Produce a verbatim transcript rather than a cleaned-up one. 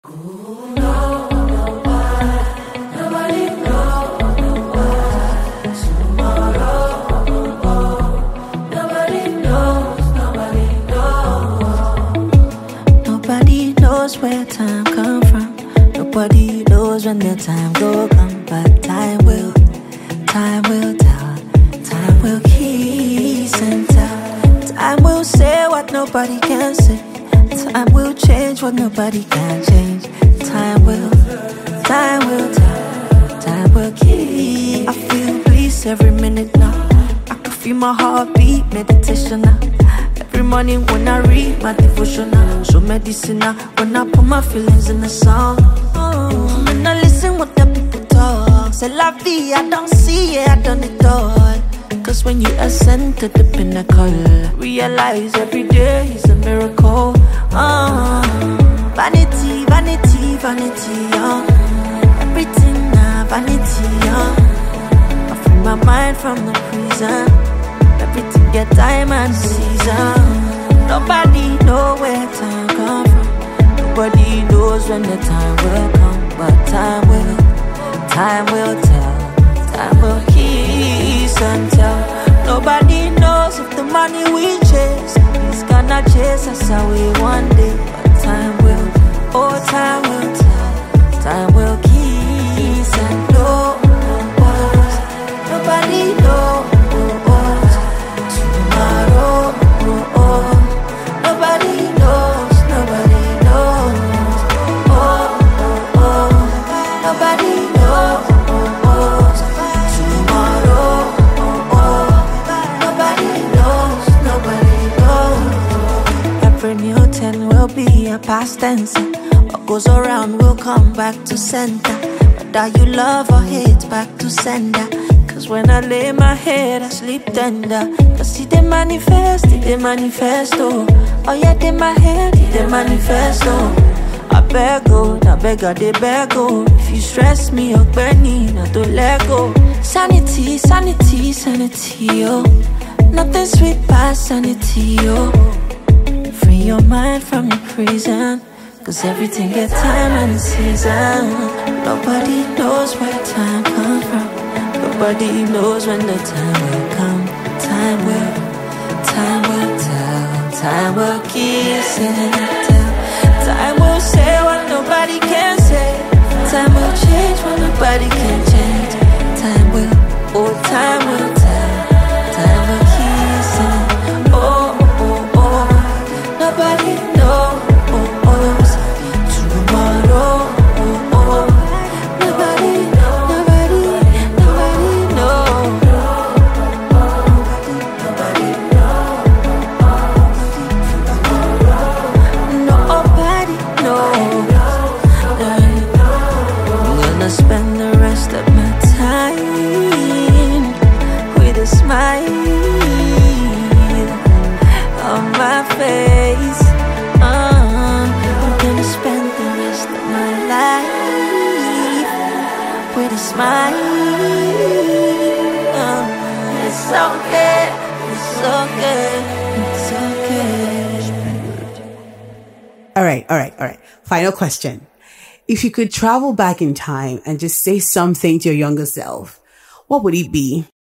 Nobody knows where time come from. Nobody knows when the time go come. But time will, time will tell. Time will kiss and tell. Time will say what nobody can say. Time will change what nobody can change. Time will, time will tell. Time will kiss. I feel peace every minute now. I can feel my heartbeat, meditation now. Every morning when I read my devotional, so medicinal when I put my feelings in the song. Oh, when I listen what the people talk, say la vie, I don't see it, I done it all. Cause when you ascend to the pinnacle, realize every day is a miracle. Oh, vanity, vanity, vanity, oh. Everything now vanity, oh. I free my mind from the prison. Everything get time and season. Nobody know where time come from. Nobody knows when the time will come. But time will, time will tell. Time will kiss and tell. Nobody knows if the money we chase is gonna chase us away one day. But time will, oh time will tell. Time will kiss and know. Nobody knows. Past tense, what goes around will come back to center. Whether you love or hate, back to sender. Cause when I lay my head, I sleep tender. Cause see they manifest, they manifest, oh. Oh yeah, they my head, they manifest, oh. I beg, oh, I beg, I they beg, oh. If you stress me, oh, Benny, not to let go. Sanity, sanity, sanity, oh. Nothing sweet past sanity, oh. Free your mind from your prison. Cause everything get time and season. Nobody knows where time comes from. Nobody knows when the time will come. Time will, time will tell. Time will kiss and tell. Time will say what nobody can say. Time will change what nobody can change. Time will, oh time will tell. Time will kiss and oh. Nobody knows tomorrow. Nobody, nobody, nobody knows. Nobody knows. I'm gonna spend the rest of my time with a smile on my face. uh, I'm gonna spend the rest of my life with a smile. uh, It's okay, it's okay, it's okay. All right, all right, all right. Final question. If you could travel back in time and just say something to your younger self, what would it be?